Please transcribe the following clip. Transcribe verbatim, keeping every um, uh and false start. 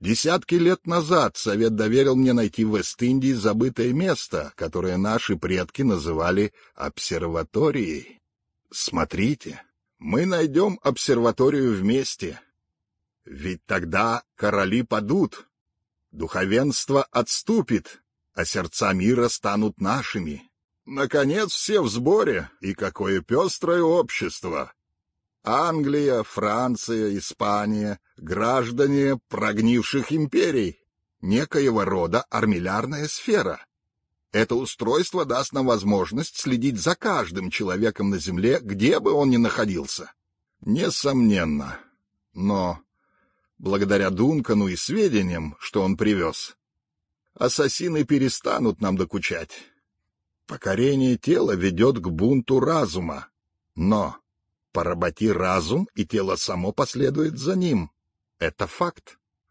Десятки лет назад Совет доверил мне найти в Вест-Индии забытое место, которое наши предки называли обсерваторией. Смотрите, мы найдем обсерваторию вместе. Ведь тогда короли падут, духовенство отступит, а сердца мира станут нашими. Наконец все в сборе, и какое пестрое общество! Англия, Франция, Испания — граждане прогнивших империй, некоего рода армиллярная сфера. Это устройство даст нам возможность следить за каждым человеком на Земле, где бы он ни находился. Несомненно. Но благодаря Дункану и сведениям, что он привез, ассасины перестанут нам докучать. Покорение тела ведет к бунту разума, но поработи разум, и тело само последует за ним. Это факт.